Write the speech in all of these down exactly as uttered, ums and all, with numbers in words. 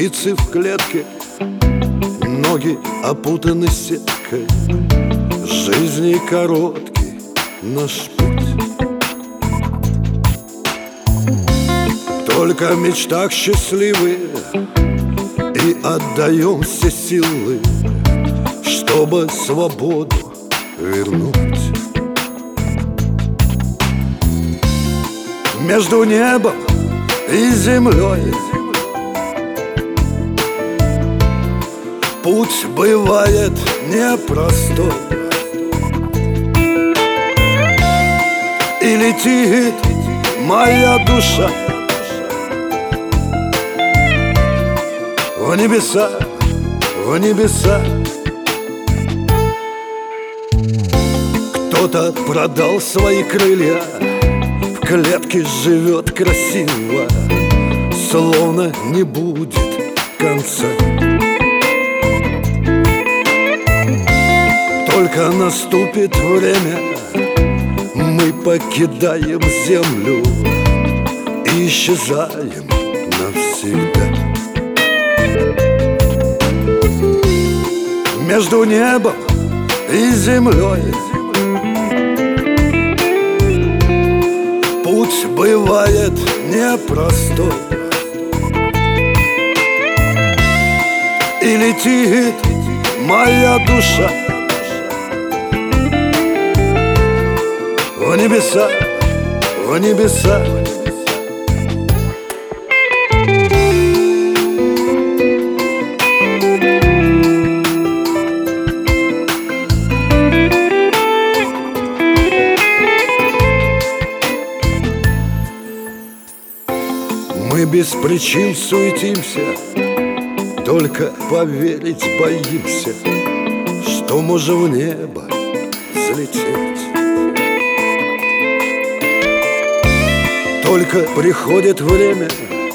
птицы в клетке, ноги опутаны сеткой. Жизни короткий наш путь. Только в мечтах счастливые и отдаем все силы, чтобы свободу вернуть. Между небом и землей путь бывает непростой, и летит моя душа в небеса, в небеса. Кто-то продал свои крылья, в клетке живет красиво, словно не будет конца. Только наступит время, мы покидаем землю и исчезаем навсегда. Между небом и землей путь бывает непростой, и летит моя душа в небеса, в небеса. Мы без причин суетимся, только поверить боимся, что можем в небо взлететь. Только приходит время,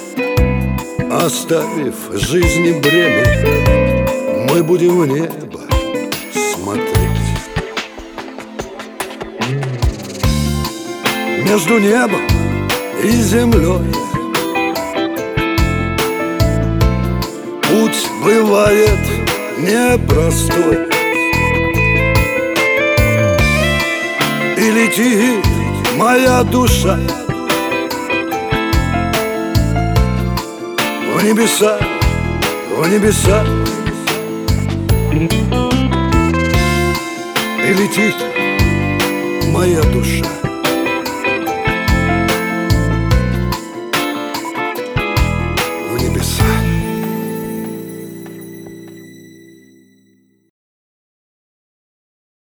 оставив жизни бремя, мы будем в небо смотреть. Между небом и землей путь бывает непростой, и летит моя душа в небеса, в небеса. И летит моя душа